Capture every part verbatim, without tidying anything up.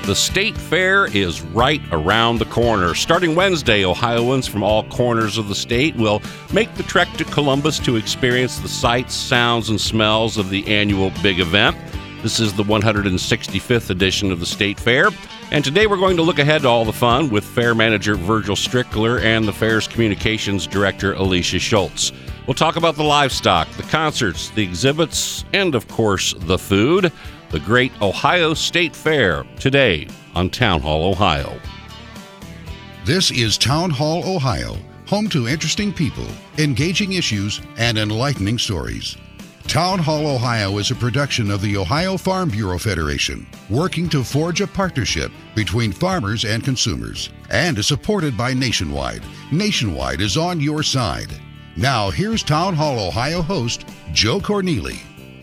The State Fair is right around the corner. Starting Wednesday, Ohioans from all corners of the state will make the trek to Columbus to experience the sights, sounds, and smells of the annual big event. This is the one hundred sixty-fifth edition of the State Fair, and today we're going to look ahead to all the fun with Fair Manager Virgil Strickler and the Fair's Communications Director Alicia Schultz. We'll talk about the livestock, the concerts, the exhibits, and of course, the food. The Great Ohio State Fair, today on Town Hall, Ohio. This is Town Hall, Ohio, home to interesting people, engaging issues, and enlightening stories. Town Hall, Ohio is a production of the Ohio Farm Bureau Federation, working to forge a partnership between farmers and consumers, and is supported by Nationwide. Nationwide is on your side. Now, here's Town Hall, Ohio host, Joe Corneli.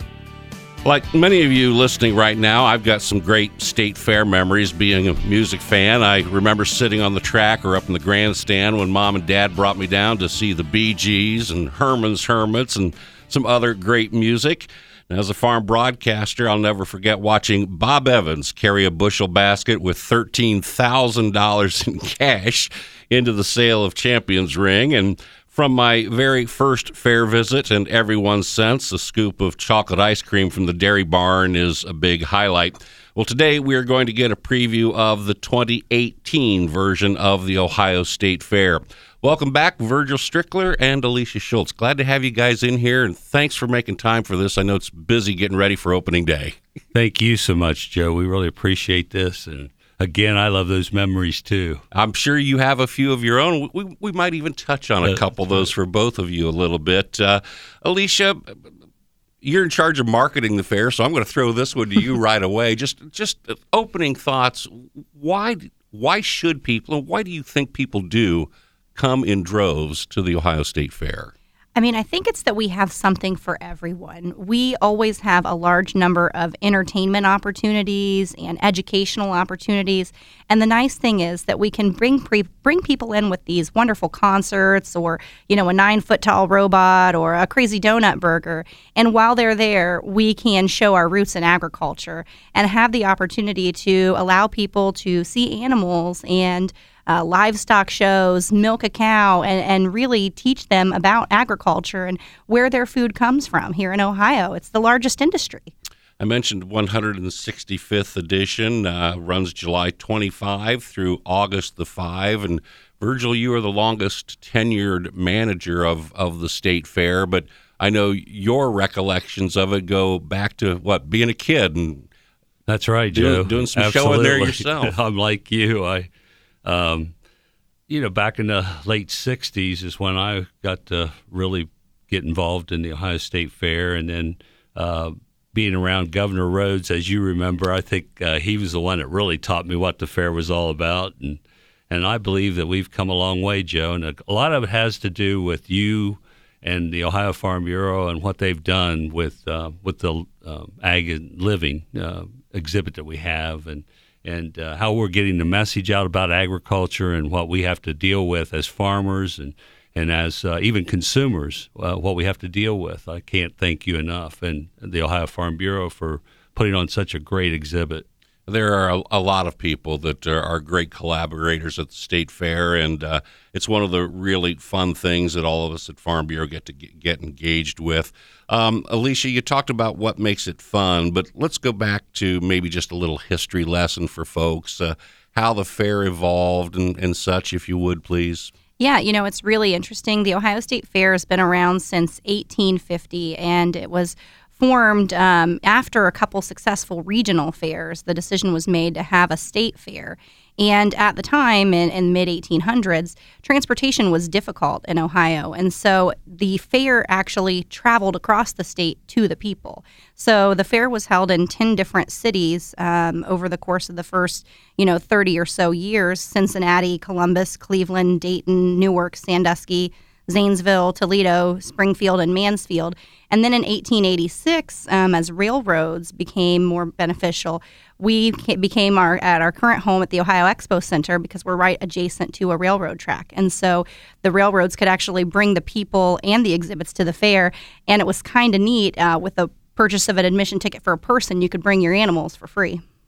Like many of you listening right now, I've got some great state fair memories being a music fan. I remember sitting on the track or up in the grandstand when Mom and Dad brought me down to see the Bee Gees and Herman's Hermits and some other great music. And as a farm broadcaster, I'll never forget watching Bob Evans carry a bushel basket with thirteen thousand dollars in cash into the Sale of Champions ring. And from my very first fair visit and everyone's sense, a scoop of chocolate ice cream from the Dairy Barn is a big highlight. Well, today we are going to get a preview of the twenty eighteen version of the Ohio State Fair. Welcome back, Virgil Strickler and Alicia Schultz. Glad to have you guys in here, and thanks for making time for this. I know it's busy getting ready for opening day. Thank you so much, Joe. We really appreciate this, and again, I love those memories, too. I'm sure you have a few of your own. We, we might even touch on a couple of those for both of you a little bit. Uh, Alicia, you're in charge of marketing the fair, so I'm going to throw this one to you right away. Just just opening thoughts. Why, why should people, and why do you think people do come in droves to the Ohio State Fair? I mean, I think it's that we have something for everyone. We always have a large number of entertainment opportunities and educational opportunities. And the nice thing is that we can bring pre- bring people in with these wonderful concerts or, you know, a nine-foot-tall robot or a crazy donut burger. And while they're there, we can show our roots in agriculture and have the opportunity to allow people to see animals and Uh, livestock shows, milk a cow, and, and really teach them about agriculture and where their food comes from here in Ohio. It's the largest industry. I mentioned one hundred sixty-fifth edition, uh, runs July twenty-fifth through August the fifth. And Virgil, you are the longest tenured manager of, of the State Fair, but I know your recollections of it go back to, what, being a kid? And That's right, doing, Joe. Doing some Absolutely. showing there yourself. I'm like you. I Um, you know, back in the late sixties is when I got to really get involved in the Ohio State Fair, and then uh, being around Governor Rhodes, as you remember, I think uh, he was the one that really taught me what the fair was all about, and and I believe that we've come a long way, Joe, and a, a lot of it has to do with you and the Ohio Farm Bureau and what they've done with uh, with the uh, Ag and Living uh, exhibit that we have, and and uh, how we're getting the message out about agriculture and what we have to deal with as farmers and, and as uh, even consumers, uh, what we have to deal with. I can't thank you enough, and the Ohio Farm Bureau for putting on such a great exhibit. There are a, a lot of people that are, are great collaborators at the State Fair, and uh, it's one of the really fun things that all of us at Farm Bureau get to get, get engaged with. Um, Alicia, you talked about what makes it fun, but let's go back to maybe just a little history lesson for folks, uh, how the fair evolved and, and such, if you would, please. Yeah, you know, it's really interesting. The Ohio State Fair has been around since eighteen fifty, and it was formed um, after a couple successful regional fairs. The decision was made to have a state fair. And at the time, in, in the mid eighteen hundreds, transportation was difficult in Ohio. And so the fair actually traveled across the state to the people. So the fair was held in ten different cities um, over the course of the first, you know, thirty or so years: Cincinnati, Columbus, Cleveland, Dayton, Newark, Sandusky, Zanesville, Toledo, Springfield, and Mansfield. And then in eighteen eighty-six, um, as railroads became more beneficial, we became our at our current home at the Ohio Expo Center because we're right adjacent to a railroad track. And so the railroads could actually bring the people and the exhibits to the fair. And it was kind of neat. Uh, with the purchase of an admission ticket for a person, you could bring your animals for free.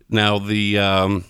Now, the um,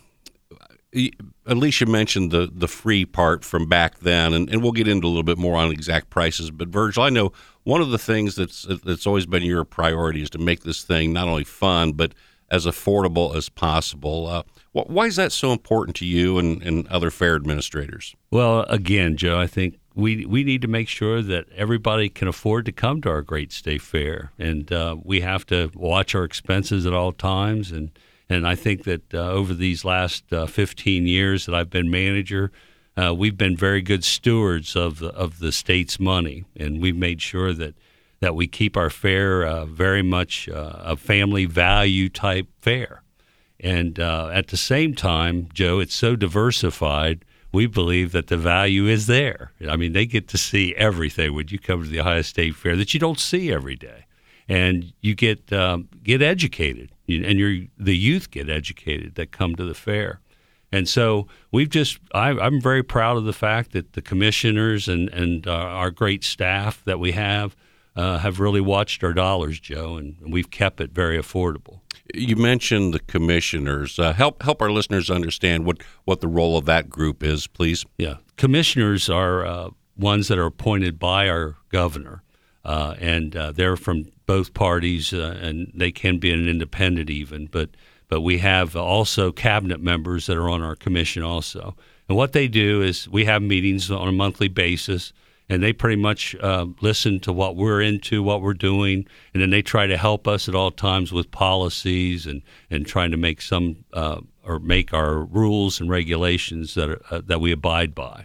Alicia mentioned the, the free part from back then, and, and we'll get into a little bit more on exact prices. But Virgil, I know one of the things that's that's always been your priority is to make this thing not only fun, but as affordable as possible. Uh, why is that so important to you and, and other fair administrators? Well, again, Joe, I think we we need to make sure that everybody can afford to come to our great state fair, and uh, we have to watch our expenses at all times. And and I think that uh, over these last uh, fifteen years that I've been manager, uh, we've been very good stewards of the, of the state's money, and we've made sure that that we keep our fair uh, very much uh, a family value type fair. And uh, at the same time, Joe, it's so diversified, we believe that the value is there. I mean, they get to see everything when you come to the Ohio State Fair that you don't see every day. And you get um, get educated, and your the youth get educated that come to the fair. And so we've just, I, I'm very proud of the fact that the commissioners and, and uh, our great staff that we have uh, have really watched our dollars, Joe, and we've kept it very affordable. You mentioned the commissioners. Uh, help help our listeners understand what, what the role of that group is, please. Yeah. Commissioners are uh, ones that are appointed by our governor, uh, and uh, they're from both parties, uh, and they can be an independent even, but but we have also cabinet members that are on our commission also. And what they do is we have meetings on a monthly basis, and they pretty much uh, listen to what we're into, what we're doing, and then they try to help us at all times with policies and, and trying to make some uh, or make our rules and regulations that are, uh, that we abide by.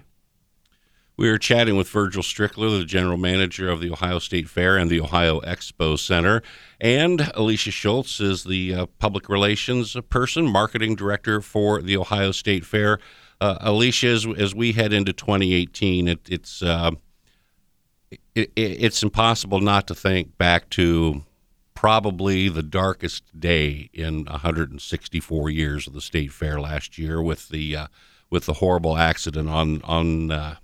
We are chatting with Virgil Strickler, the general manager of the Ohio State Fair and the Ohio Expo Center, and Alicia Schultz is the uh, public relations person, marketing director for the Ohio State Fair. Uh, Alicia, as, as we head into twenty eighteen, it, it's uh, it, it's impossible not to think back to probably the darkest day in one hundred sixty-four years of the State Fair last year, with the uh, with the horrible accident on on. Uh,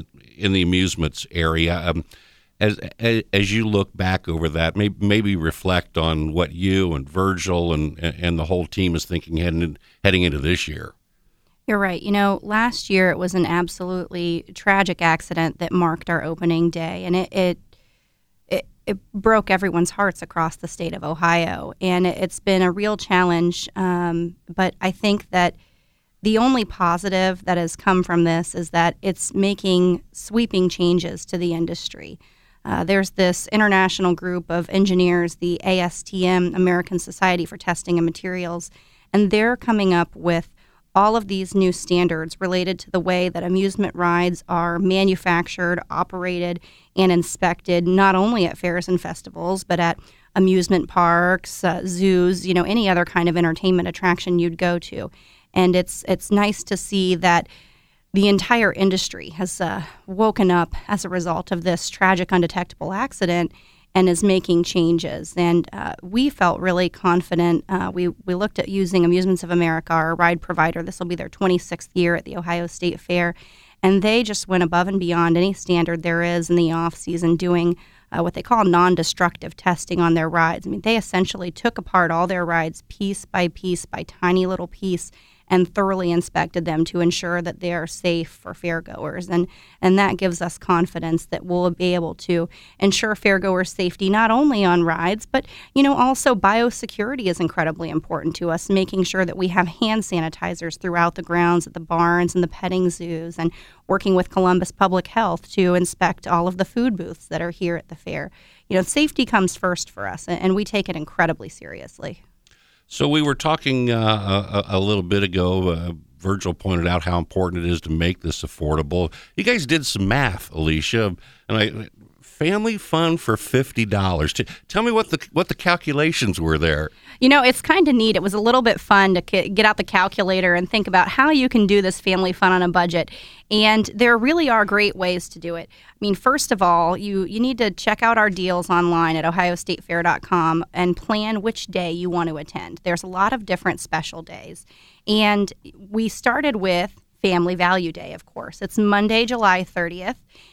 in the amusements area. Um, as, as as you look back over that, maybe, maybe reflect on what you and Virgil and and the whole team is thinking heading heading into this year. You're right. You know, last year it was an absolutely tragic accident that marked our opening day, and it it it, it broke everyone's hearts across the state of Ohio, and it, it's been a real challenge. Um, but I think that the only positive that has come from this is that it's making sweeping changes to the industry. Uh, there's this international group of engineers, the A S T M, American Society for Testing and Materials, and they're coming up with all of these new standards related to the way that amusement rides are manufactured, operated, and inspected, not only at fairs and festivals, but at amusement parks, uh, zoos, you know, any other kind of entertainment attraction you'd go to. And it's it's nice to see that the entire industry has uh, woken up as a result of this tragic, undetectable accident and is making changes. And uh, we felt really confident. Uh, we, we looked at using Amusements of America, our ride provider. This will be their twenty-sixth year at the Ohio State Fair. And they just went above and beyond any standard there is in the off-season, doing uh, what they call non-destructive testing on their rides. I mean, they essentially took apart all their rides piece by piece by tiny little piece and thoroughly inspected them to ensure that they are safe for fairgoers. And, and that gives us confidence that we'll be able to ensure fairgoer safety not only on rides, but, you know, also biosecurity is incredibly important to us, making sure that we have hand sanitizers throughout the grounds at the barns and the petting zoos, and working with Columbus Public Health to inspect all of the food booths that are here at the fair. You know, safety comes first for us, and we take it incredibly seriously. So we were talking uh, a, a little bit ago. Uh, Virgil pointed out how important it is to make this affordable. You guys did some math, Alicia, and I, family fun for fifty dollars. T- tell me what the what the calculations were there. You know, it's kind of neat. It was a little bit fun to k- get out the calculator and think about how you can do this family fun on a budget. And there really are great ways to do it. I mean, first of all, you, you need to check out our deals online at ohio state fair dot com and plan which day you want to attend. There's a lot of different special days. And we started with Family Value Day, of course. It's Monday, July thirtieth,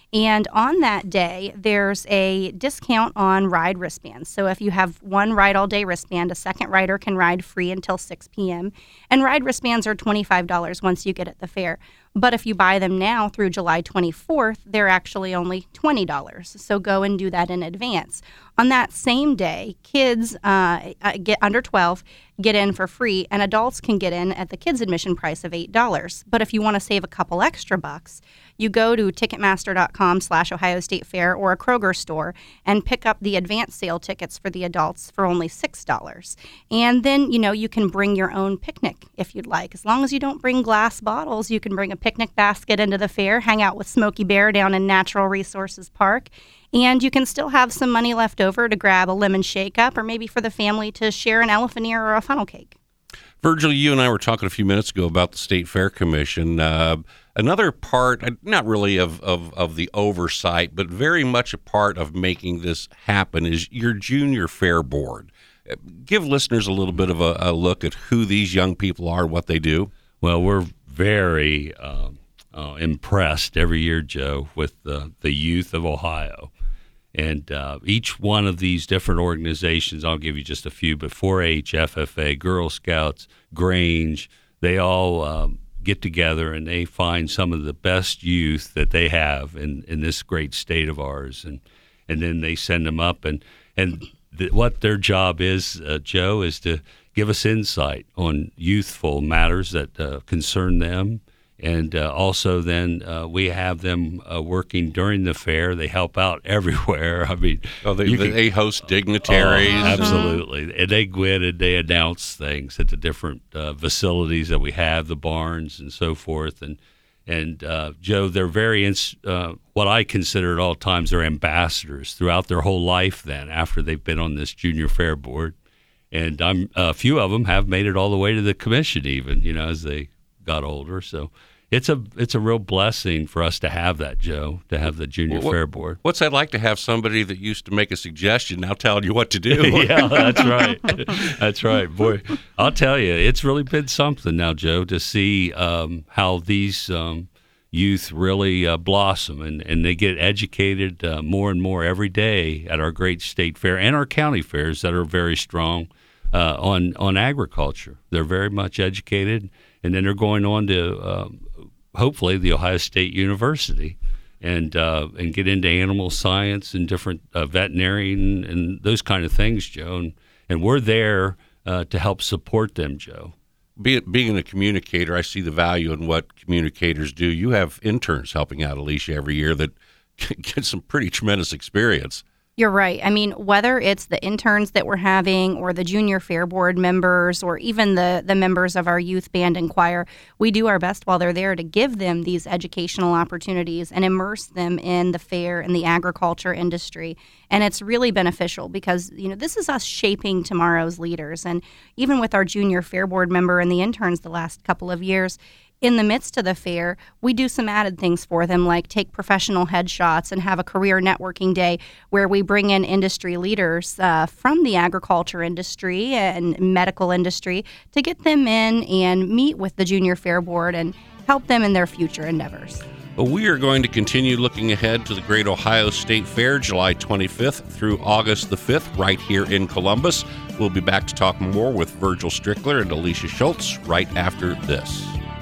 And on that day, there's a discount on ride wristbands. So if you have one ride all day wristband, a second rider can ride free until six p.m. And ride wristbands are twenty-five dollars once you get at the fair. But if you buy them now through July twenty-fourth, they're actually only twenty dollars. So go and do that in advance. On that same day, kids uh, get under twelve get in for free, and adults can get in at the kids' admission price of eight dollars. But if you want to save a couple extra bucks, you go to ticketmaster.com slash Ohio State Fair or a Kroger store and pick up the advance sale tickets for the adults for only six dollars. And then, you know, you can bring your own picnic if you'd like. As long as you don't bring glass bottles, you can bring a picnic basket into the fair, hang out with Smokey Bear down in Natural Resources Park, and you can still have some money left over to grab a lemon shake-up or maybe for the family to share an elephant ear or a funnel cake. Virgil, you and I were talking a few minutes ago about the State Fair Commission. Uh, another part, not really of, of, of the oversight, but very much a part of making this happen is your Junior Fair Board. Give listeners a little bit of a, a look at who these young people are, what they do. Well, we're very uh, uh, impressed every year, Joe, with uh, the youth of Ohio. And uh, each one of these different organizations, I'll give you just a few, but four H, F F A, Girl Scouts, Grange, they all um, get together and they find some of the best youth that they have in, in this great state of ours. And and then they send them up. And, and th- what their job is, uh, Joe, is to give us insight on youthful matters that uh, concern them. And uh, also then uh, we have them uh, working during the fair. They help out everywhere. I mean, oh, they, can, they host dignitaries. Oh, absolutely. And they go in and they announce things at the different uh, facilities that we have, the barns and so forth. And, and uh, Joe, they're very, ins- uh, what I consider at all times, they're ambassadors throughout their whole life then after they've been on this Junior Fair Board. And I'm, a few of them have made it all the way to the commission even, you know, as they got older. So it's a it's a real blessing for us to have that, Joe, to have the Junior well, what, Fair Board. What's that like to have somebody that used to make a suggestion now telling you what to do? Yeah, that's right. That's right. Boy, I'll tell you, it's really been something now, Joe, to see um, how these um, youth really uh, blossom and, and they get educated uh, more and more every day at our great state fair and our county fairs that are very strong uh, on, on agriculture. They're very much educated. And then they're going on to um, hopefully the Ohio State University and uh, and get into animal science and different uh, veterinarian and those kind of things, Joe. And, and we're there uh, to help support them, Joe. Be, being a communicator, I see the value in what communicators do. You have interns helping out Alicia every year that get some pretty tremendous experience. You're right. I mean, whether it's the interns that we're having or the Junior Fair Board members or even the, the members of our youth band and choir, we do our best while they're there to give them these educational opportunities and immerse them in the fair and the agriculture industry. And it's really beneficial because, you know, this is us shaping tomorrow's leaders. And even with our Junior Fair Board member and the interns the last couple of years, in the midst of the fair, we do some added things for them, like take professional headshots and have a career networking day where we bring in industry leaders uh, from the agriculture industry and medical industry to get them in and meet with the Junior Fair Board and help them in their future endeavors. Well, we are going to continue looking ahead to the Great Ohio State Fair, July twenty-fifth through August the fifth, right here in Columbus. We'll be back to talk more with Virgil Strickler and Alicia Schultz right after this.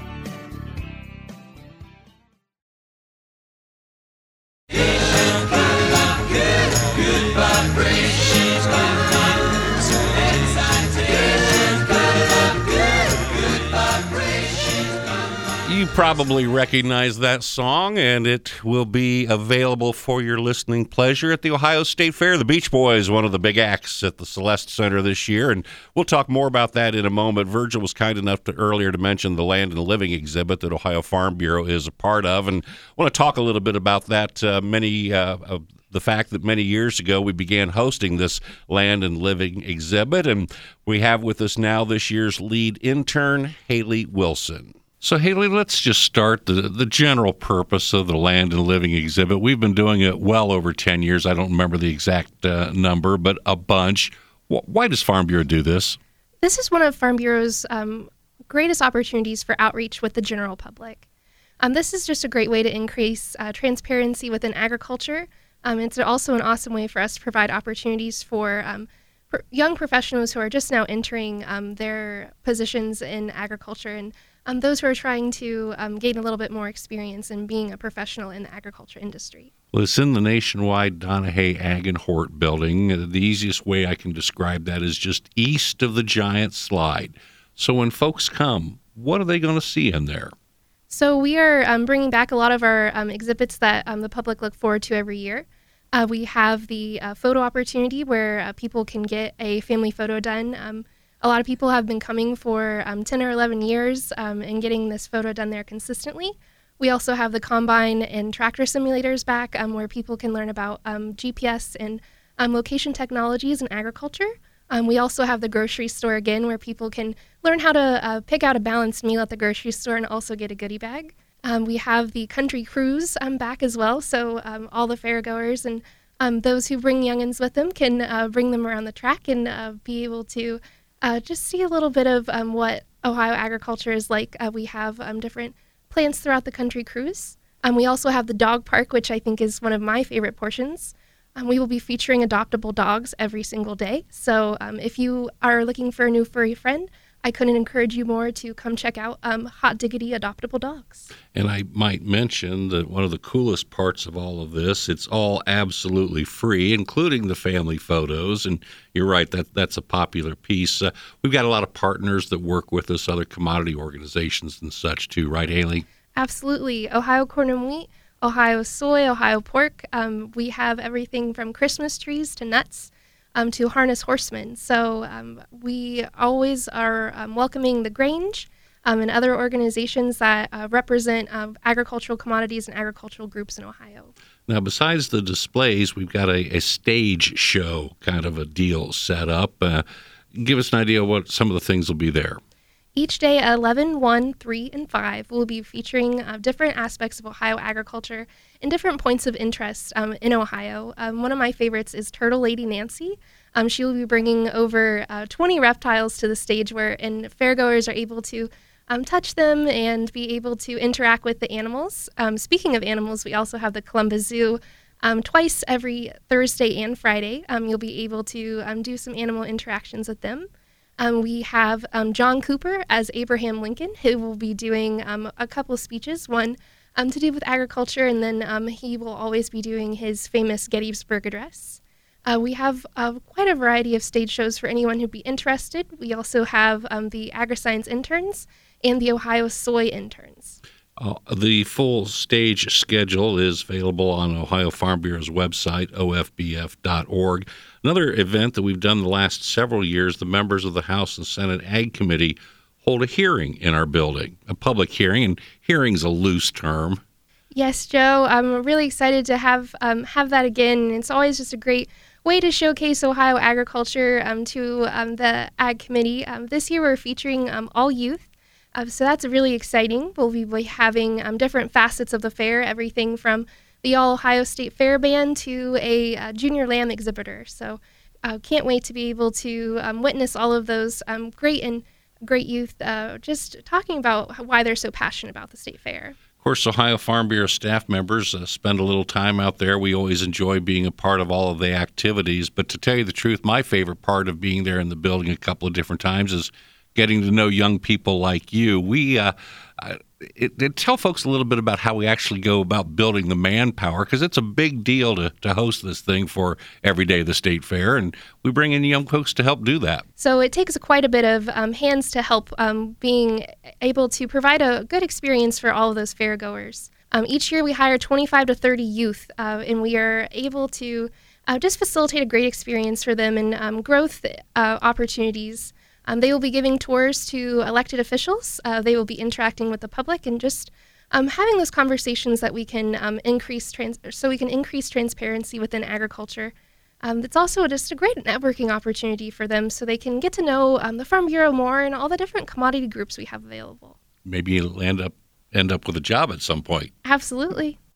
You probably recognize that song, and it will be available for your listening pleasure at the Ohio State Fair. The Beach Boys, one of the big acts at the Celeste Center this year, and we'll talk more about that in a moment. Virgil was kind enough to earlier to mention the Land and Living exhibit that Ohio Farm Bureau is a part of, and I want to talk a little bit about that. Uh, many uh, uh, the fact that many years ago we began hosting this Land and Living exhibit, and we have with us now this year's lead intern, Haley Wilson. So, Haley, let's just start the, the general purpose of the Land and Living exhibit. We've been doing it well over ten years. I don't remember the exact uh, number, but a bunch. Why does Farm Bureau do this? This is one of Farm Bureau's um, greatest opportunities for outreach with the general public. Um, this is just a great way to increase uh, transparency within agriculture. Um, it's also an awesome way for us to provide opportunities for um, for young professionals who are just now entering um, their positions in agriculture, and um, those who are trying to um, gain a little bit more experience in being a professional in the agriculture industry. Well, it's in the Nationwide Donahue Ag and Hort building. The easiest way I can describe that is just east of the Giant Slide. So when folks come, what are they going to see in there? So we are um, bringing back a lot of our um, exhibits that um, the public look forward to every year. Uh, we have the uh, photo opportunity where uh, people can get a family photo done. Um, a lot of people have been coming for um, ten or eleven years um, and getting this photo done there consistently. We also have the combine and tractor simulators back um, where people can learn about um, G P S and um, location technologies in agriculture. Um, we also have the grocery store again where people can learn how to uh, pick out a balanced meal at the grocery store and also get a goodie bag. Um, we have the country cruise um, back as well, so um, all the fairgoers and um, those who bring youngins with them can uh, bring them around the track and uh, be able to uh, just see a little bit of um, what Ohio agriculture is like. Uh, we have um, different plants throughout the country cruise. Um, we also have the dog park, which I think is one of my favorite portions. Um, we will be featuring adoptable dogs every single day. So um, if you are looking for a new furry friend, I couldn't encourage you more to come check out um, Hot Diggity Adoptable Dogs. And I might mention that one of the coolest parts of all of this, it's all absolutely free, including the family photos. And you're right, that that's a popular piece. Uh, we've got a lot of partners that work with us, other commodity organizations and such too, right, Haley? Absolutely. Ohio Corn and Wheat, Ohio Soy, Ohio Pork. Um, we have everything from Christmas trees to nuts. Um, to harness horsemen. So um, we always are um, welcoming the Grange um, and other organizations that uh, represent uh, agricultural commodities and agricultural groups in Ohio. Now, besides the displays, we've got a, a stage show kind of a deal set up. Uh, give us an idea of what some of the things will be there. Each day at eleven, one, three, and five, we'll be featuring uh, different aspects of Ohio agriculture and different points of interest um, in Ohio. Um, one of my favorites is Turtle Lady Nancy. Um, she will be bringing over uh, twenty reptiles to the stage where and fairgoers are able to um, touch them and be able to interact with the animals. Um, speaking of animals, we also have the Columbus Zoo. Um, twice every Thursday and Friday, um, you'll be able to um, do some animal interactions with them. Um, we have um, John Cooper as Abraham Lincoln, who will be doing um, a couple of speeches, one um, to do with agriculture, and then um, he will always be doing his famous Gettysburg Address. Uh, we have uh, quite a variety of stage shows for anyone who'd be interested. We also have um, the AgriScience interns and the Ohio Soy interns. Uh, the full stage schedule is available on Ohio Farm Bureau's website, O F B F dot org. Another event that we've done the last several years, the members of the House and Senate Ag Committee hold a hearing in our building, a public hearing, and hearing's a loose term. Yes, Joe. I'm really excited to have um, have that again. It's always just a great way to showcase Ohio agriculture um, to um, the Ag Committee. Um, this year we're featuring um, all youth. Uh, so that's really exciting. We'll be having um, different facets of the fair, everything from the All-Ohio State Fair Band to a uh, junior lamb exhibitor. So uh, can't wait to be able to um, witness all of those um, great and great youth uh, just talking about why they're so passionate about the state fair. Of course, Ohio Farm Bureau staff members uh, spend a little time out there. We always enjoy being a part of all of the activities. But to tell you the truth, my favorite part of being there in the building a couple of different times is getting to know young people like you. We uh, it, it, tell folks a little bit about how we actually go about building the manpower, because it's a big deal to, to host this thing for every day of the state fair, and we bring in young folks to help do that. So it takes quite a bit of um, hands to help um, being able to provide a good experience for all of those fairgoers. Um, each year we hire twenty-five to thirty youth, uh, and we are able to uh, just facilitate a great experience for them and um, growth uh, opportunities. Um, they will be giving tours to elected officials. Uh, they will be interacting with the public and just um, having those conversations that we can um, increase trans- so we can increase transparency within agriculture. Um, it's also just a great networking opportunity for them, so they can get to know um, the Farm Bureau more and all the different commodity groups we have available. Maybe you'll end up end up with a job at some point. Absolutely.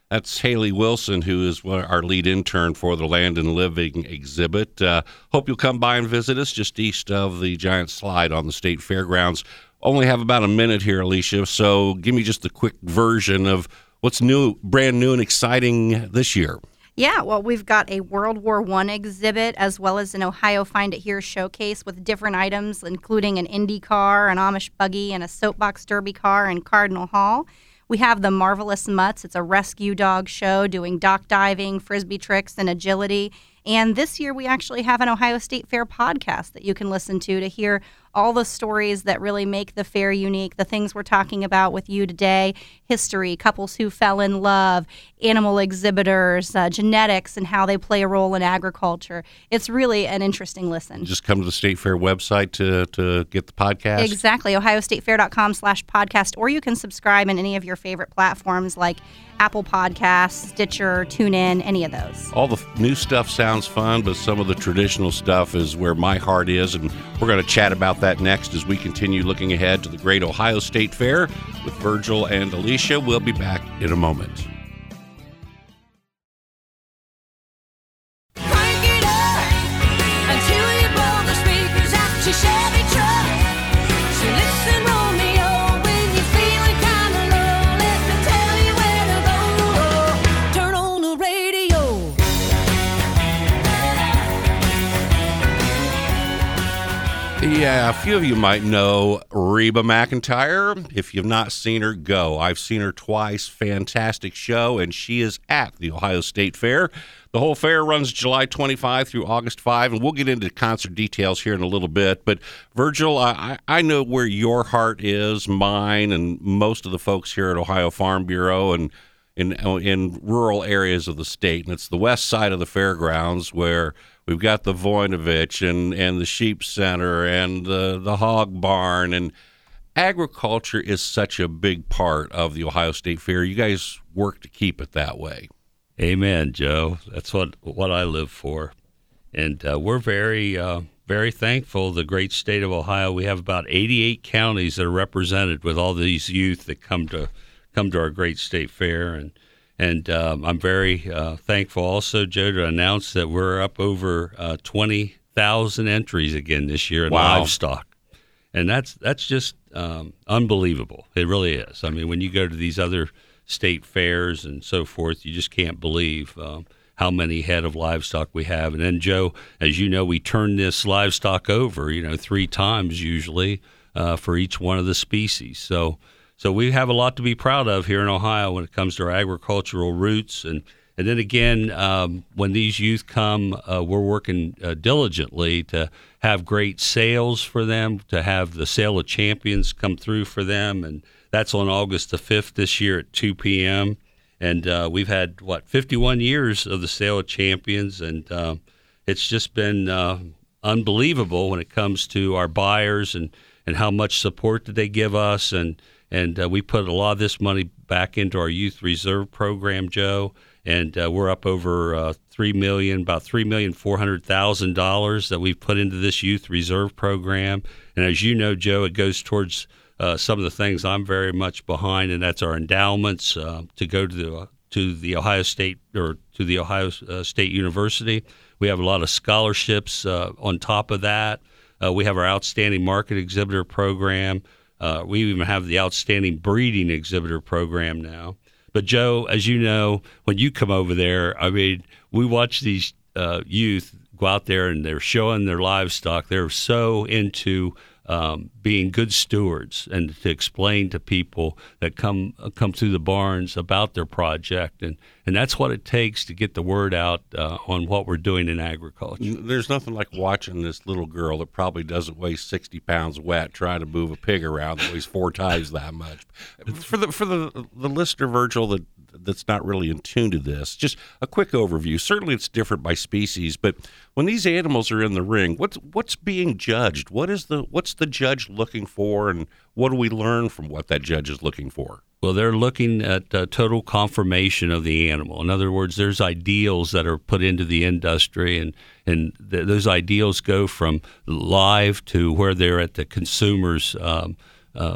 That's Haley Wilson, who is our lead intern for the Land and Living exhibit. Uh, hope you'll come by and visit us just east of the giant slide on the state fairgrounds. Only have about a minute here, Alicia, so give me just a quick version of what's new, brand new and exciting this year. Yeah, well, we've got a World War One exhibit as well as an Ohio Find It Here showcase with different items, including an Indy car, an Amish buggy, and a soapbox derby car in Cardinal Hall. We have the Marvelous Mutts. It's a rescue dog show doing dock diving, frisbee tricks, and agility. And this year we actually have an Ohio State Fair podcast that you can listen to to hear all the stories that really make the fair unique, the things we're talking about with you today, history, couples who fell in love, animal exhibitors, uh, genetics, and how they play a role in agriculture. It's really an interesting listen. Just come to the State Fair website to, to get the podcast. Exactly, ohio state fair dot com slash podcast, or you can subscribe in any of your favorite platforms like Apple Podcasts, Stitcher, TuneIn, any of those. All the new stuff sounds fun, but some of the traditional stuff is where my heart is, and we're going to chat about that next as we continue looking ahead to the Great Ohio State Fair with Virgil and Alicia. We'll be back in a moment. Crank it up until you blow the speakers out your Chevy truck. So listen, Romeo, when you're feeling kind of low, let me tell you where to go. Turn on the radio. Yeah, a few of you might know Reba McEntire. If you've not seen her, go. I've seen her twice. Fantastic show, and she is at the Ohio State Fair. The whole fair runs July twenty-fifth through August fifth, and we'll get into concert details here in a little bit. But, Virgil, I, I know where your heart is, mine, and most of the folks here at Ohio Farm Bureau and in, in rural areas of the state. And it's the west side of the fairgrounds where we've got the Voinovich and, and the Sheep Center and the, the Hog Barn. And agriculture is such a big part of the Ohio State Fair. You guys work to keep it that way. Amen, Joe. That's what what I live for, and uh, we're very uh, very thankful. The great state of Ohio. We have about eighty-eight counties that are represented with all these youth that come to come to our great state fair, and and um, I'm very uh, thankful also, Joe, to announce that we're up over uh, twenty thousand entries again this year in Wow. livestock, and that's that's just um, unbelievable. It really is. I mean, when you go to these other state fairs and so forth, you just can't believe um, how many head of livestock we have. And then, Joe, as you know, we turn this livestock over, you know, three times usually uh, for each one of the species. So, so we have a lot to be proud of here in Ohio when it comes to our agricultural roots. And and then again, um, when these youth come, uh, we're working uh, diligently to have great sales for them, to have the Sale of Champions come through for them, and that's on August the fifth this year at two p.m. And uh, we've had, what, fifty-one years of the Sale of Champions, and uh, it's just been uh, unbelievable when it comes to our buyers and, and how much support that they give us. And, and uh, we put a lot of this money back into our Youth Reserve program, Joe, and uh, we're up over uh, three million dollars, about three million four hundred thousand dollars that we've put into this Youth Reserve program. And as you know, Joe, it goes towards Uh, some of the things I'm very much behind, and that's our endowments uh, to go to the uh, to the Ohio State or to the Ohio uh, State University. We have a lot of scholarships uh, on top of that. Uh, we have our outstanding market exhibitor program. Uh, we even have the outstanding breeding exhibitor program now. But Joe, as you know, when you come over there, I mean, we watch these uh, youth go out there and they're showing their livestock. They're so into Um, being good stewards and to explain to people that come come through the barns about their project. And, and that's what it takes to get the word out uh, on what we're doing in agriculture. There's nothing like watching this little girl that probably doesn't weigh sixty pounds wet trying to move a pig around that weighs four times that much. For the for the the listener, Virgil, that that's not really in tune to this, just a quick overview. Certainly it's different by species, but when these animals are in the ring, what's what's being judged? What is the what's the judge looking for, and what do we learn from what that judge is looking for? Well, they're looking at uh, total conformation of the animal. In other words, there's ideals that are put into the industry, and, and th- those ideals go from live to where they're at the consumer's um, uh,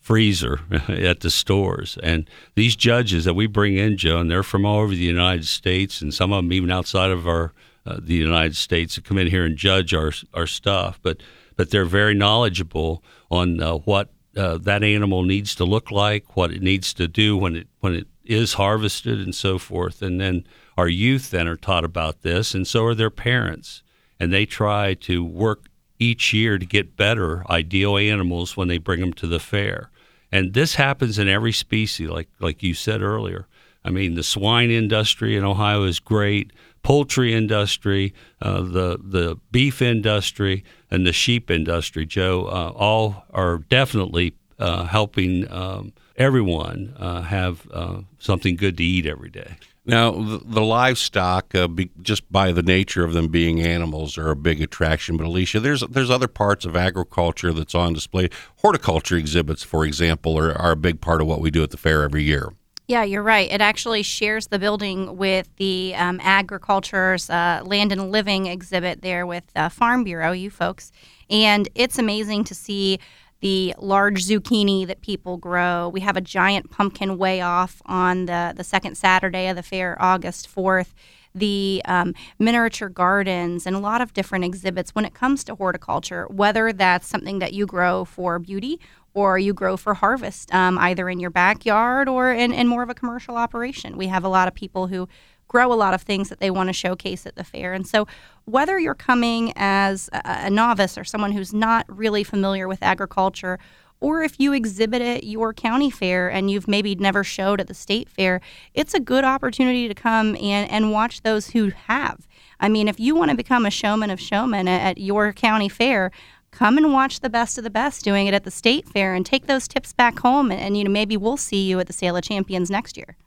freezer at the stores. And these judges that we bring in, Joe, and they're from all over the United States, and some of them even outside of our uh, the United States, to come in here and judge our our stuff. But but they're very knowledgeable on uh, what uh, that animal needs to look like, what it needs to do when it when it is harvested, and so forth. And then our youth then are taught about this, and so are their parents. And they try to work each year to get better, ideal animals when they bring them to the fair. And this happens in every species, like like you said earlier. I mean, the swine industry in Ohio is great, poultry industry, uh, the the beef industry, and the sheep industry, Joe, uh, all are definitely uh, helping um, everyone uh, have uh, something good to eat every day. Now, the, the livestock, uh, be, just by the nature of them being animals, are a big attraction. But, Alicia, there's there's other parts of agriculture that's on display. Horticulture exhibits, for example, are, are a big part of what we do at the fair every year. Yeah, you're right. It actually shares the building with the um, agriculture's uh, Land and Living exhibit there with uh, Farm Bureau, you folks. And it's amazing to see the large zucchini that people grow. We have a giant pumpkin way off on the, the second Saturday of the fair, August fourth. The um, miniature gardens and a lot of different exhibits when it comes to horticulture, whether that's something that you grow for beauty or you grow for harvest, um, either in your backyard or in, in more of a commercial operation. We have a lot of people who grow a lot of things that they want to showcase at the fair. And so whether you're coming as a, a novice or someone who's not really familiar with agriculture, or if you exhibit at your county fair and you've maybe never showed at the state fair, it's a good opportunity to come and, and watch those who have. I mean, if you want to become a showman of showmen at, at your county fair, come and watch the best of the best doing it at the state fair and take those tips back home. And, and you know, maybe we'll see you at the Sale of Champions next year.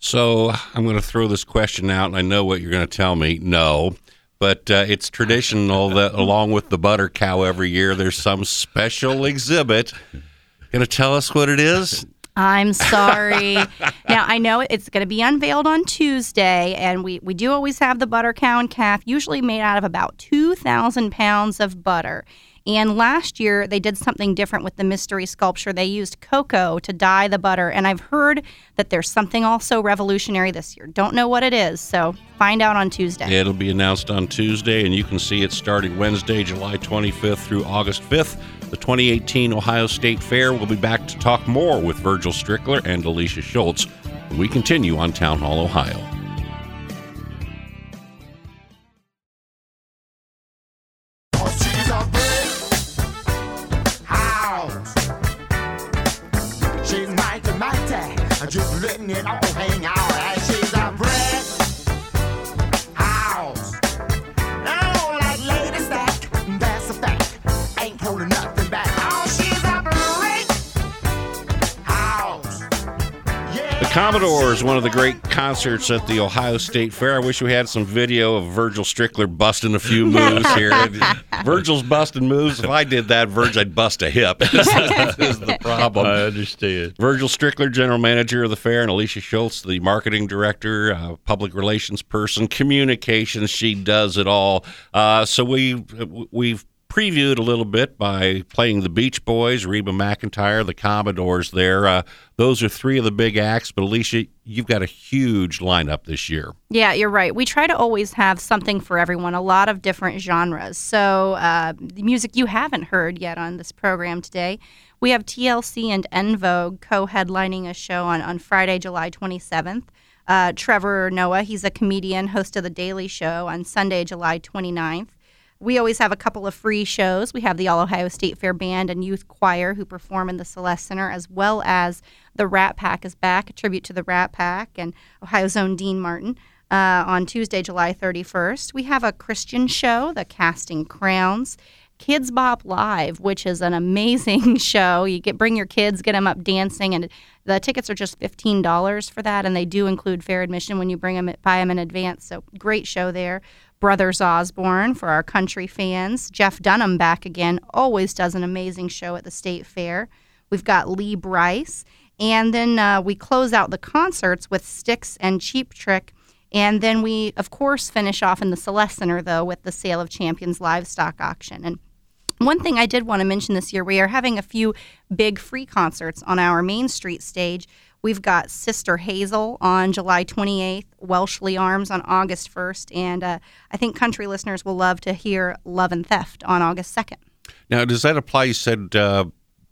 So I'm going to throw this question out, and I know what you're going to tell me. No. But uh, it's traditional that along with the butter cow every year, there's some special exhibit. Going to tell us what it is? I'm sorry. Now, I know it's going to be unveiled on Tuesday, and we, we do always have the butter cow and calf, usually made out of about two thousand pounds of butter. And last year, they did something different with the mystery sculpture. They used cocoa to dye the butter, and I've heard that there's something also revolutionary this year. Don't know what it is, so find out on Tuesday. It'll be announced on Tuesday, and you can see it starting Wednesday, July twenty-fifth through August fifth. The twenty eighteen Ohio State Fair. We'll be back to talk more with Virgil Strickler and Alicia Schultz when we continue on Town Hall, Ohio. Just letting it all hang out as she's a brick house. I don't like ladies that, that's a fact. Ain't holding nothing back. Oh, she's a brick house. Yeah, The Commodores, one of the great concerts at the Ohio State Fair. I wish we had some video of Virgil Strickler busting a few moves here. Virgil's busting moves. If I did that, Virgil, I'd bust a hip. This is the problem. I understand. Virgil Strickler, general manager of the fair, and Alicia Schultz, the marketing director, uh, public relations person, communications. She does it all. Uh, so we we've previewed a little bit by playing the Beach Boys, Reba McEntire, the Commodores. There, uh, those are three of the big acts. But Alicia, you've got a huge lineup this year. Yeah, you're right. We try to always have something for everyone, a lot of different genres. So uh, the music you haven't heard yet on this program today, we have T L C and En Vogue co-headlining a show on, on Friday, July twenty-seventh. Uh, Trevor Noah, he's a comedian, host of The Daily Show, on Sunday, July twenty-ninth. We always have a couple of free shows. We have the All-Ohio State Fair Band and Youth Choir who perform in the Celeste Center, as well as the Rat Pack is back, a tribute to the Rat Pack and Ohio's own Dean Martin. Uh, on Tuesday, July thirty-first, we have a Christian show, the Casting Crowns, Kids Bop Live, which is an amazing show. You get bring your kids, get them up dancing, and the tickets are just fifteen dollars for that, and they do include fair admission when you bring them, buy them in advance. So great show there. Brothers Osborne for our country fans. Jeff Dunham back again, always does an amazing show at the State Fair. We've got Lee Bryce, and then uh, we close out the concerts with Styx and Cheap Trick. And then we, of course, finish off in the Celeste Center, though, with the Sale of Champions livestock auction. And One thing I did want to mention this year, we are having a few big free concerts on our Main Street stage. We've got Sister Hazel on July twenty-eighth, Welshly Arms on August first, and uh, I think country listeners will love to hear Love and Theft on August second. Now, does that apply? You said uh,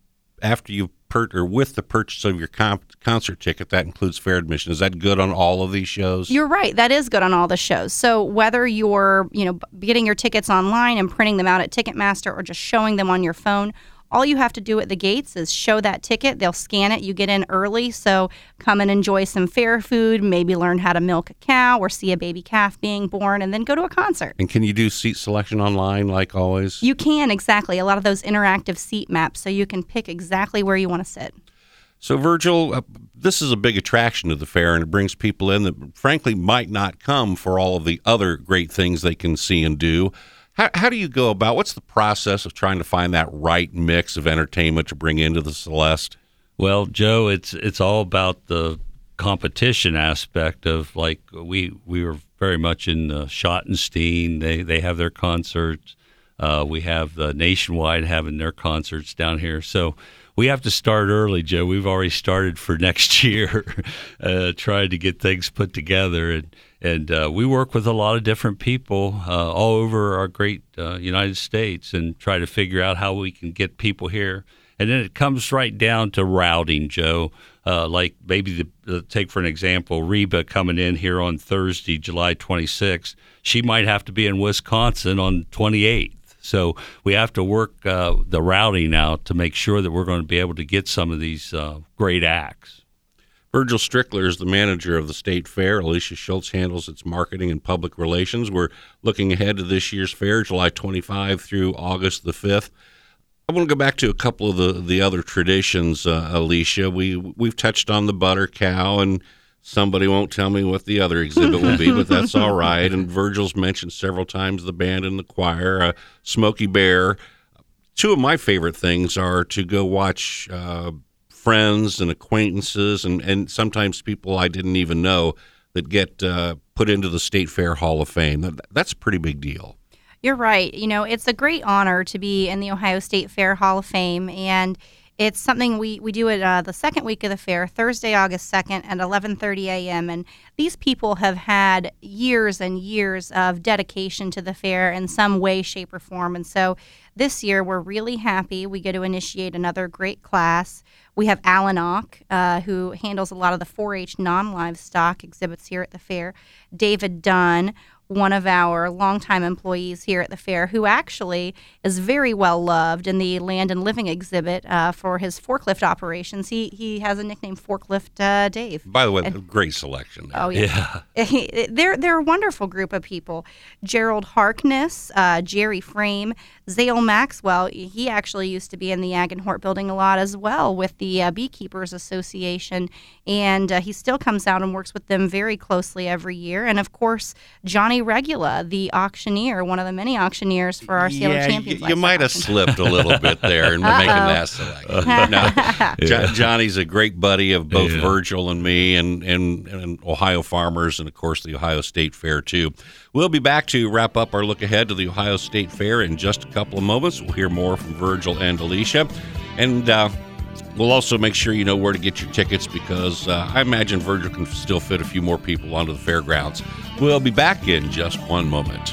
after you per- or with the purchase of your comp- concert ticket, that includes fare admission. Is that good on all of these shows? You're right. That is good on all the shows. So whether you're, you know, b- getting your tickets online and printing them out at Ticketmaster or just showing them on your phone, all you have to do at the gates is show that ticket. They'll scan it. You get in early, so come and enjoy some fair food, maybe learn how to milk a cow or see a baby calf being born, and then go to a concert. And can you do seat selection online like always? You can, exactly. A lot of those interactive seat maps, so you can pick exactly where you want to sit. So, Virgil, uh, this is a big attraction to the fair, and it brings people in that, frankly, might not come for all of the other great things they can see and do. How, how do you go about, what's the process of trying to find that right mix of entertainment to bring into the Celeste? Well, Joe, it's it's all about the competition aspect of, like, we we were very much in uh, Schottenstein. They they have their concerts. Uh, we have the Nationwide having their concerts down here. So we have to start early, Joe. We've already started for next year, uh, trying to get things put together. And and uh, we work with a lot of different people uh, all over our great uh, United States and try to figure out how we can get people here. And then it comes right down to routing, Joe. Uh, like maybe the, uh, take for an example, Reba coming in here on Thursday, July twenty-sixth. She might have to be in Wisconsin on twenty-eighth. So we have to work uh, the routing out to make sure that we're going to be able to get some of these uh, great acts. Virgil Strickler is the manager of the State Fair. Alicia Schultz handles its marketing and public relations. We're looking ahead to this year's fair, July twenty-fifth through August the fifth. I want to go back to a couple of the, the other traditions, uh, Alicia. We, we've touched on the butter cow, and somebody won't tell me what the other exhibit will be, but that's all right. And Virgil's mentioned several times the band and the choir, uh, Smokey Bear. Two of my favorite things are to go watch uh, friends and acquaintances and, and sometimes people I didn't even know that get uh, put into the State Fair Hall of Fame. That, that's a pretty big deal. You're right. You know, it's a great honor to be in the Ohio State Fair Hall of Fame, and it's something we, we do it uh, the second week of the fair, Thursday, August second at eleven thirty a.m., and these people have had years and years of dedication to the fair in some way, shape, or form, and so this year we're really happy. We get to initiate another great class. We have Alan Ock, uh, who handles a lot of the four H non-livestock exhibits here at the fair, David Dunn, one of our longtime employees here at the fair, who actually is very well loved in the Land and Living exhibit uh, for his forklift operations. He he has a nickname, Forklift uh, Dave. By the way, And- a great selection there. Oh yeah, they're they're a wonderful group of people. Gerald Harkness, uh, Jerry Frame, Zale Maxwell. He actually used to be in the Ag and Hort building a lot as well with the uh, Beekeepers Association, and uh, he still comes out and works with them very closely every year. And of course, Johnny Regula, the auctioneer, one of the many auctioneers for our Sailor yeah, Champions. you, you might have slipped a little bit there in making that selection. No, Jo- Johnny's a great buddy of both Yeah. Virgil and me and, and, and Ohio farmers and, of course, the Ohio State Fair, too. We'll be back to wrap up our look ahead to the Ohio State Fair in just a couple of moments. We'll hear more from Virgil and Alicia. And uh, we'll also make sure you know where to get your tickets because uh, I imagine Virgil can still fit a few more people onto the fairgrounds. We'll be back in just one moment.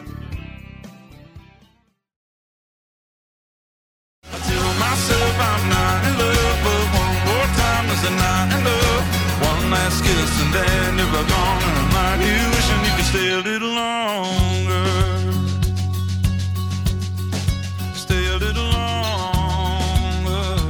I tell myself I'm not in love, but one more time is a not in love. One last kiss and then you're gone, and I'm like you wishing you could stay a little longer. Stay a little longer.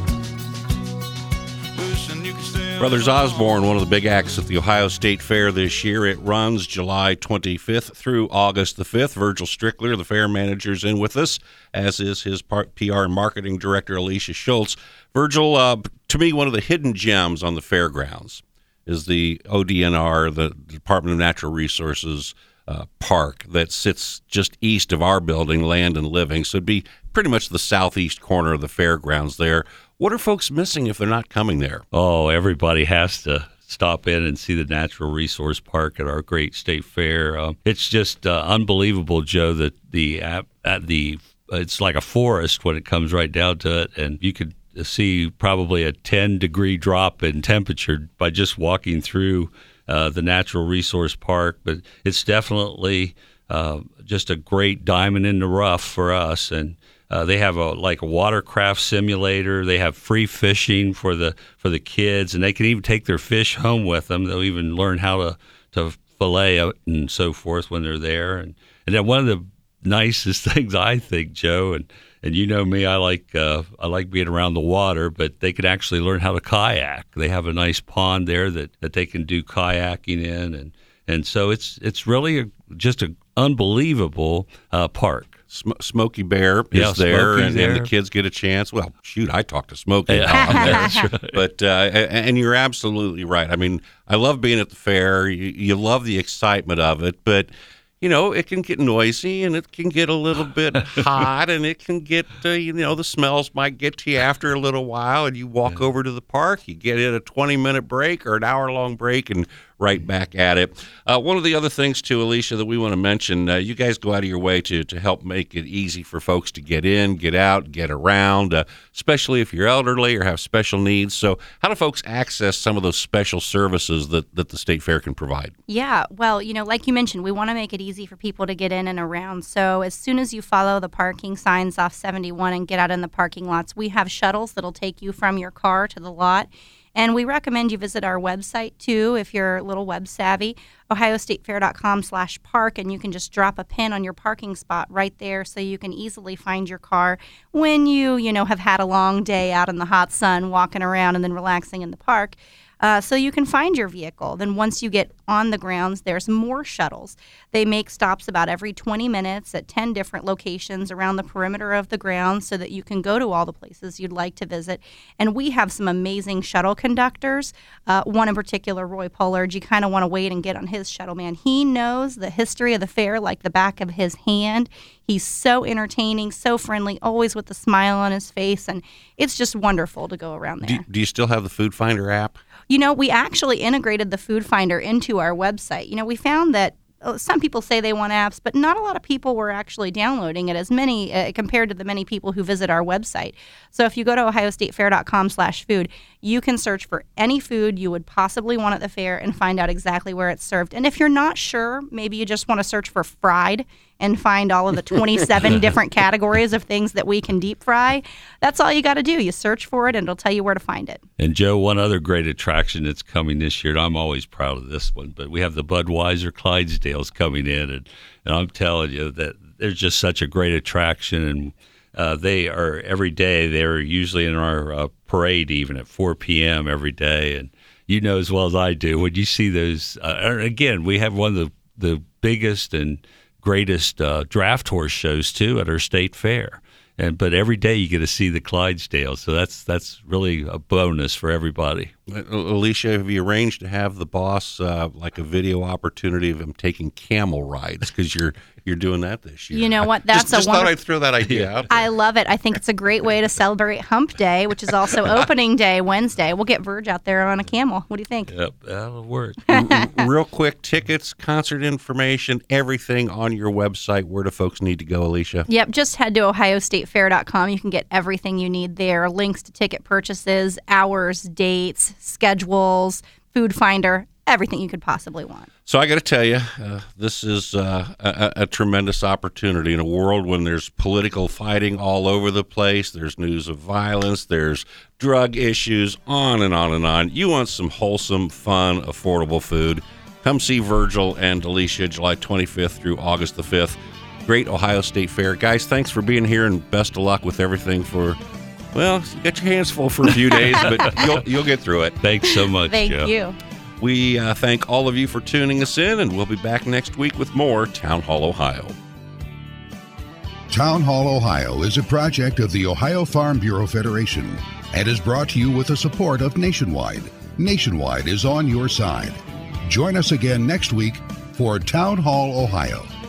Wishing you could stay a Brothers little Osborne, one of the big acts at the Ohio State Fair this year. It runs July twenty-fifth through August the fifth. Virgil Strickler, the fair manager, is in with us, as is his part P R and marketing director, Alicia Schultz. Virgil, uh, to me, one of the hidden gems on the fairgrounds is the O D N R, the Department of Natural Resources uh, park that sits just east of our building, Land and Living. So it'd be pretty much the southeast corner of the fairgrounds there. What are folks missing if they're not coming there? Oh, everybody has to stop in and see the Natural Resource Park at our great state fair. Uh, it's just uh, unbelievable, Joe, that the at, at the it's like a forest when it comes right down to it, and you could see probably a ten degree drop in temperature by just walking through uh, the Natural Resource Park. But it's definitely uh, just a great diamond in the rough for us. And uh, they have a like a watercraft simulator. They have free fishing for the for the kids, and they can even take their fish home with them. They'll even learn how to to fillet it and so forth when they're there. And and then one of the nicest things I think, Joe, and And you know me, I like uh, I like being around the water, but they can actually learn how to kayak. They have a nice pond there that, that they can do kayaking in, and, and so it's it's really a, just an unbelievable uh, park. Sm- Smokey Bear is Yeah, there, Smokey's and, there. and the kids get a chance. Well, shoot, I talked to Smokey. Yeah, while I'm there. that's right. But uh, a- and you're absolutely right. I mean, I love being at the fair. You, you love the excitement of it, but you know, it can get noisy and it can get a little bit hot, and it can get, uh, you know, the smells might get to you after a little while, and you walk yeah. over to the park, you get in a twenty minute break or an hour long break and right back at it. Uh, one of the other things, too, Alicia, that we want to mention, uh, you guys go out of your way to, to help make it easy for folks to get in, get out, get around, uh, especially if you're elderly or have special needs. So how do folks access some of those special services that, that the State Fair can provide? Yeah, well, you know, like you mentioned, we want to make it easy for people to get in and around. So as soon as you follow the parking signs off seventy-one and get out in the parking lots, we have shuttles that'll take you from your car to the lot. And we recommend you visit our website, too, if you're a little web savvy, ohio state fair dot com slash park, and you can just drop a pin on your parking spot right there so you can easily find your car when you, you know, have had a long day out in the hot sun walking around and then relaxing in the park. Uh, so you can find your vehicle. Then once you get on the grounds, there's more shuttles. They make stops about every twenty minutes at ten different locations around the perimeter of the grounds so that you can go to all the places you'd like to visit. And we have some amazing shuttle conductors. Uh, one in particular, Roy Pollard, you kind of want to wait and get on his shuttle, man. He knows the history of the fair like the back of his hand. He's so entertaining, so friendly, always with a smile on his face, and it's just wonderful to go around there. Do, do you still have the Food Finder app? You know, we actually integrated the Food Finder into our website. You know, we found that uh, some people say they want apps, but not a lot of people were actually downloading it, as many uh, compared to the many people who visit our website. So if you go to ohio state fair dot com slash food, you can search for any food you would possibly want at the fair and find out exactly where it's served. And if you're not sure, maybe you just want to search for fried and find all of the twenty-seven different categories of things that we can deep fry. That's all you got to do. You search for it, and it'll tell you where to find it. And, Joe, one other great attraction that's coming this year, and I'm always proud of this one, but we have the Budweiser Clydesdales coming in, and, and I'm telling you that there's just such a great attraction, and uh, they are every day. They're usually in our uh, parade even at four p.m. every day, and you know as well as I do, when you see those, uh, again, we have one of the, the biggest and greatest uh, draft horse shows too at our state fair, and but every day you get to see the Clydesdales, so that's that's really a bonus for everybody. Alicia, have you arranged to have the boss uh, like a video opportunity of him taking camel rides, because you're you're doing that this year? You know what? That's just, a just wonderful. thought I'd throw that idea out there. I love it. I think it's a great way to celebrate Hump Day, which is also opening day Wednesday. We'll get Verge out there on a camel. What do you think? Yep, that'll work. Real quick, tickets, concert information, everything on your website. Where do folks need to go, Alicia? Yep, just head to ohio state fair dot com. You can get everything you need there. Links to ticket purchases, hours, dates, schedules, Food Finder, everything you could possibly want. So I got to tell you, uh, this is uh, a, a tremendous opportunity in a world when there's political fighting all over the place. There's news of violence. There's drug issues, on and on and on. You want some wholesome, fun, affordable food. Come see Virgil and Alicia July twenty-fifth through August the fifth. Great Ohio State Fair. Guys, thanks for being here, and best of luck with everything for, well, you got your hands full for a few days, but you'll, you'll get through it. Thanks so much, Thank Joe. you. We uh, thank all of you for tuning us in, and we'll be back next week with more Town Hall Ohio. Town Hall Ohio is a project of the Ohio Farm Bureau Federation and is brought to you with the support of Nationwide. Nationwide is on your side. Join us again next week for Town Hall Ohio.